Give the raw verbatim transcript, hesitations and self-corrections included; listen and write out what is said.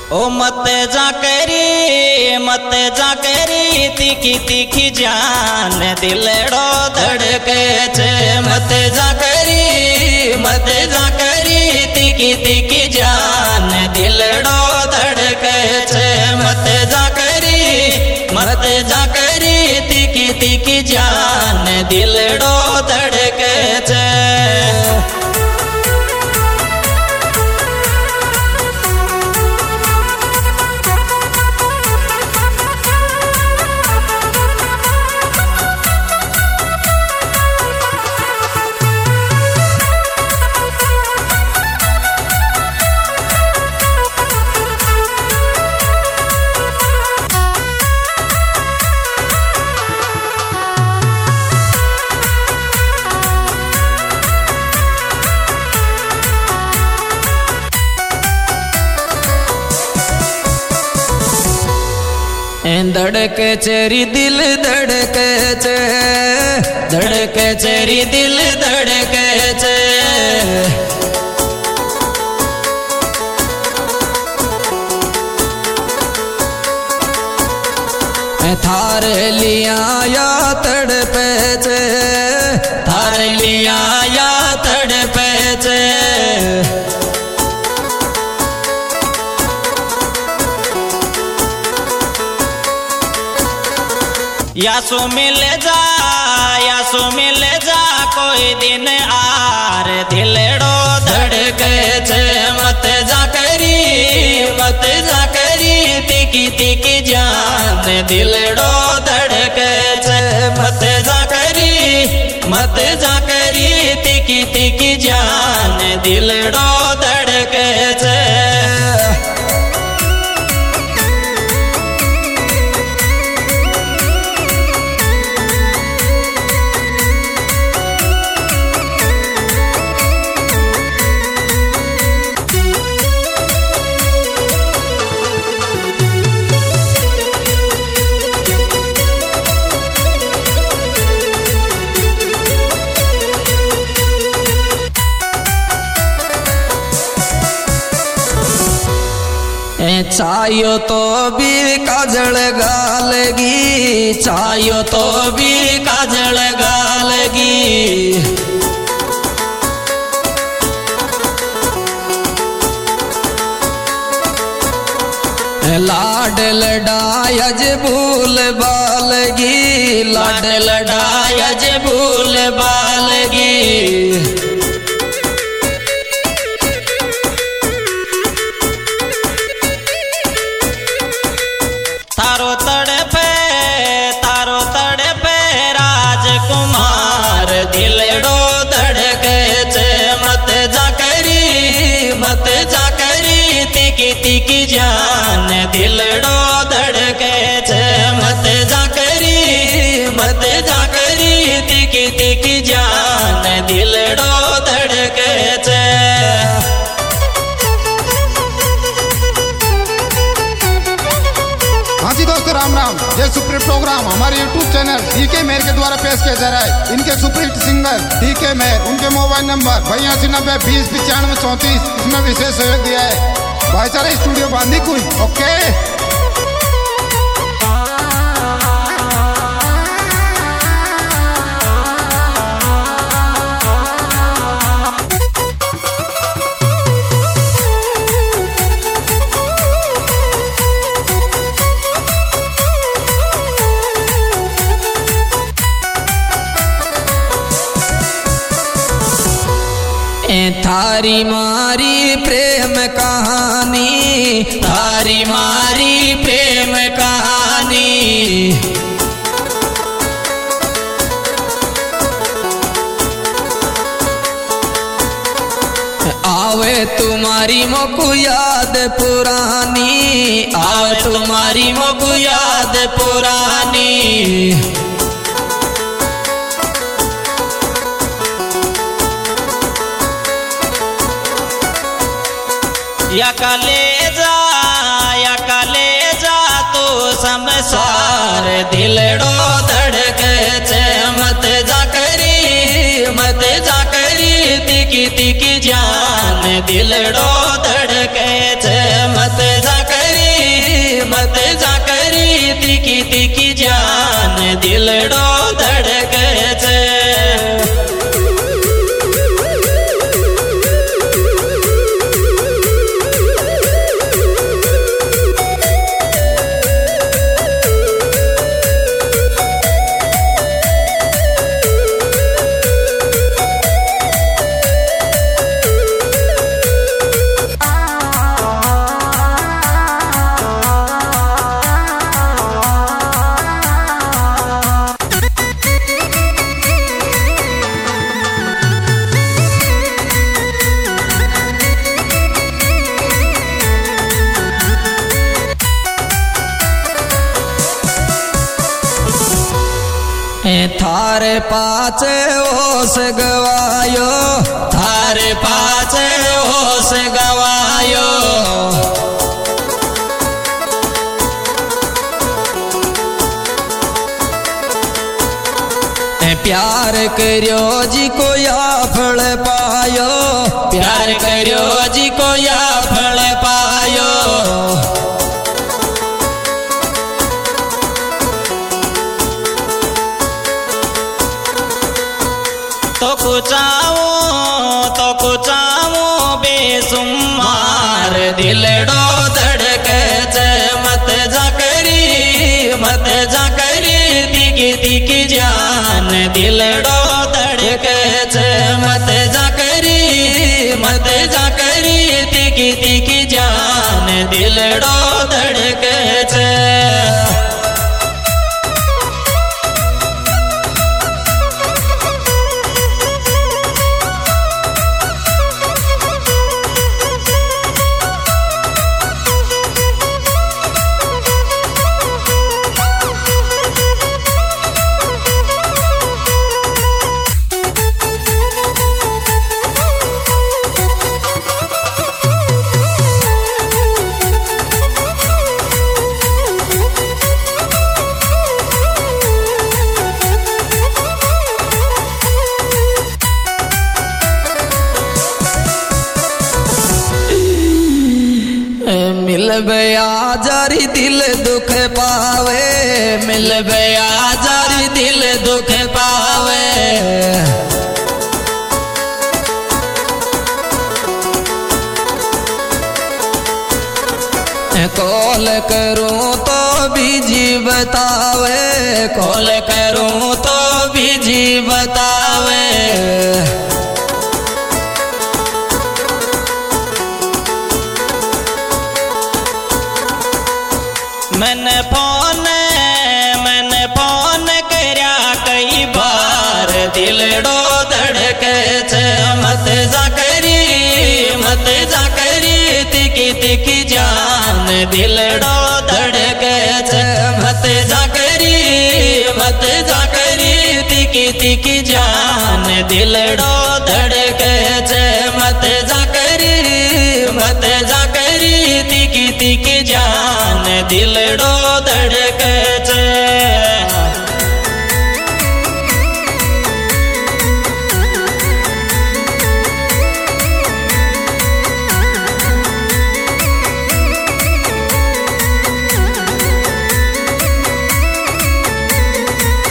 ओ मत जा करी मत जा करी तीखी तीखी जान दिलड़ो धड़के छे मत जा करी मत जा करी तीखी तीखी जान दिलड़ो धड़के छे मत जा करी मत जा करी तीखी तीखी जान दिलड़ो धड़के छे। धड़के चेरी दिल धड़के चे धड़के चेरी दिल धड़के चे थार लिया या तड़पे चे थार लिया या तड़पे चे यासो मिल जा यासो मिल जा कोई दिन आर दिलड़ो धड़के छे मत जा करी मत जा करी तीखी तीखी जान दिलड़ो धड़के छे मत जा करी मत जा करी तीखी तीखी जान दिलड़ो धड़के छे। चायो तो भी काजल गालगी चायो तो भी काजल गालगी लाड लडायज भूल बालगी लाड लडायज भूल बालगी तारो तड़पे तारो तड़पे राजकुमार दिलड़ो धड़के छे मत जा करी मत जा करी तीखी तीखी जान दिलड़ो धड़के छे मत जा करी मत जा करी तीखी तीखी जान दिलड़ो धड़के छे। दोस्तों राम राम। ये सुपर प्रोग्राम हमारे यूट्यूब चैनल डीके मेहर के द्वारा पेश किया जा रहा है। इनके सुपरहिट सिंगर डीके मेहर, उनके मोबाइल नंबर बयासी नब्बे बीस पचानवे चौंतीस, इसमें विशेष सहयोग दिया है भाईचारा स्टूडियो बांदीकुई। ओके थारी मारी प्रेम कहानी थारी मारी प्रेम कहानी आवे तुम्हारी मोकु याद पुरानी आवे तुम्हारी मोकु याद पुरानी या कलेजा या कलेजा तू समसार दिलड़ो धड़के छे मत जा करी मत जा करी तीखी तीखी जान दिलड़ो धड़के छे मत जा करी थारे पाचे होश गवायो, थारे पाचे होश गवायो। प्यार करियो जी को या फल पायो, प्यार करियो जी को या फल पायो। तो कुचाओ तो कुचाओ बेसुमार दिलड़ो धड़के चे मत जाकरी, मत जाकरी तिकी तिकी जान दिलड़ो धड़के चे मत जाकरी, मत जाकरी तिकी तिकी जान दिलड़ो धड़के चे। मिल बया जारी दिल दुख पावे, मिल बया जारी दिल दुख पावे। कॉल करूं तो बीजी बतावे, कॉल करूं तो बीजी बतावे। मैंने फोन मैंने फोन करया कई बार दिलड़ो धड़के चे मत जाकरी, मत जाकरी तिकी तिकी जान दिलड़ो धड़के चे मत जाकरी, मत जाकरी तिकी तिकी जान दिलड़ो